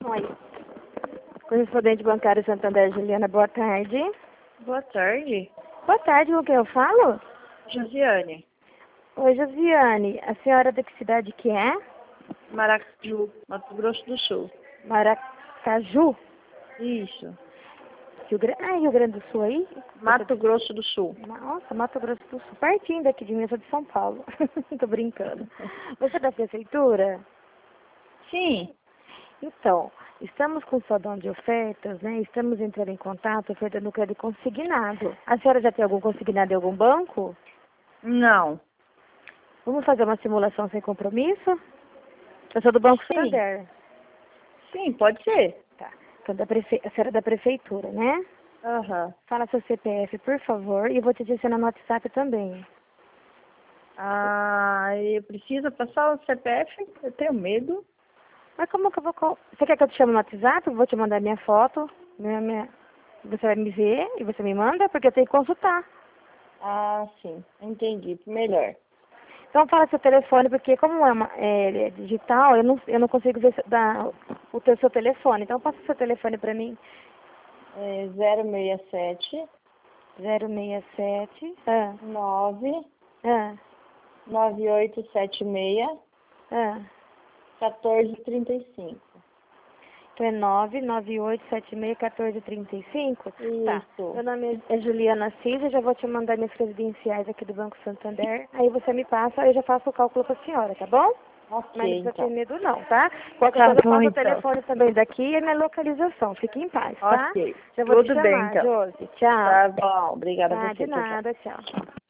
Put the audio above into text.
Oi. Correspondente bancário Santander, Juliana, boa tarde. Boa tarde, Boa tarde, com quem eu falo? Josiane. Oi, Josiane. A senhora de que cidade que é? Maracaju, Mato Grosso do Sul. Maracaju? Isso, Rio Grande do Sul aí? Mato Grosso do Sul. Nossa, Mato Grosso do Sul, pertinho daqui de mim, eu sou de São Paulo. Tô brincando. Você é da prefeitura? Sim, Então, estamos com saldão de ofertas, né? Estamos entrando em contato, ofertando crédito consignado. A senhora já tem algum consignado em algum banco? não. Vamos fazer uma simulação sem compromisso? Eu sou do Banco Sim, Santander. sim, pode ser. Tá. Então, a senhora é da prefeitura, né? Aham. Fala seu CPF, por favor, e vou te adicionar no WhatsApp também. Eu preciso passar o CPF? Eu tenho medo. Mas como que eu vou... Você quer que eu te chame no WhatsApp? Eu vou te mandar minha foto, você vai me ver e você me manda, porque eu tenho que consultar. Sim, entendi. Melhor. Então fala seu telefone, porque como é digital, eu não consigo ver seu telefone. Então passa seu telefone para mim. 067 067 9 ah, 9876 ah. 1435. Então é 998761435. Tá. Isso. Meu nome é Juliana Assis, eu já vou te mandar minhas credenciais aqui do Banco Santander. Aí você me passa, eu já faço o cálculo para a senhora, tá bom? Ok, Mas não precisa ter então. medo não, tá? Qualquer Tá coisa eu bom, passo o então. telefone também daqui e a minha localização. Fique em paz, tá? Ok. Já vou te Tudo bem, chamar, então. Josi. Tchau. Tá bom. Obrigada a Ah, você. de Tchau, tchau. nada, tchau.